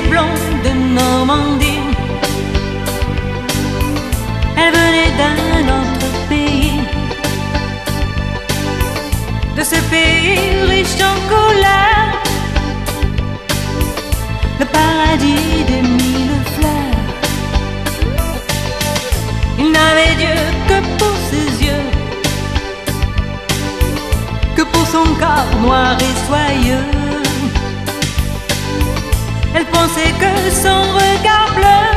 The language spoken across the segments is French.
blonde de Normandie. Elle venait d'un autre pays, de ce pays riche en couleurs, le paradis des mille fleurs. Il n'avait Dieu que pour ses yeux, que pour son corps noir et soyeux. Elle pensait que son regard bleu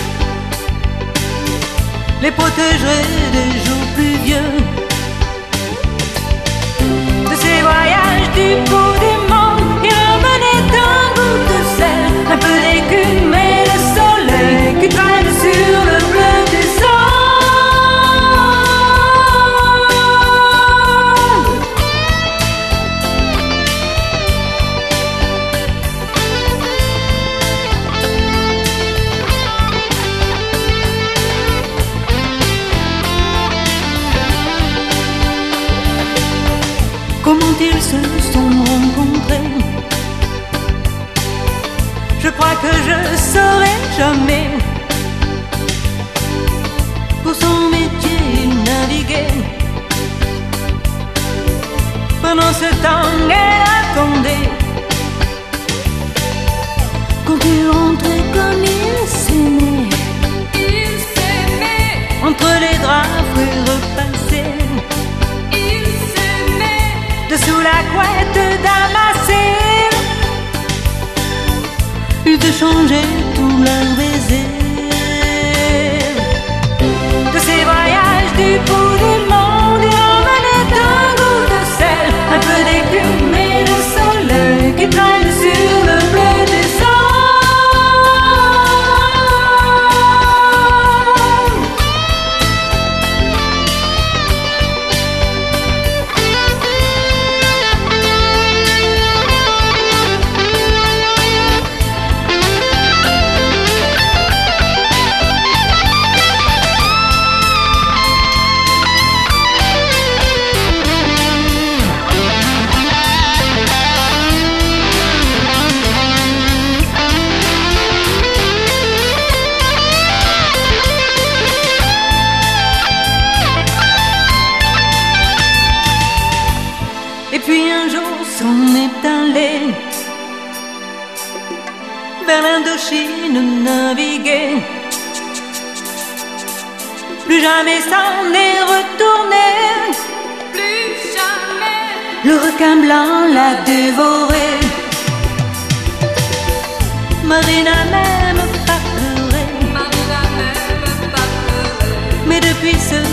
les protégerait des jours pluvieux. De ses voyages du bout du monde, il revenait un goût de sel, un peu d'écume et le soleil qui traîne sur le bleu des ondes. Comment ils se sont rencontrés? Je crois que je saurai jamais. Pour son métier, il naviguait. Pendant ce temps, elle attendait. Quand il rentrait comme il s'aimait, entre les draps frais repassés, dessous la couette damassée, ils échangeaient tout leur baiser. De ces voyages du bout du monde, il emmenait un goût de sel, un peu d'écume et de soleil qui traîne sur le bleu des ondes. Et puis un jour s'en est allé vers l'Indochine naviguer. Plus jamais s'en est retourné, plus jamais. Le requin blanc l'a dévoré. Marie n'a même pas pleuré, mais depuis ce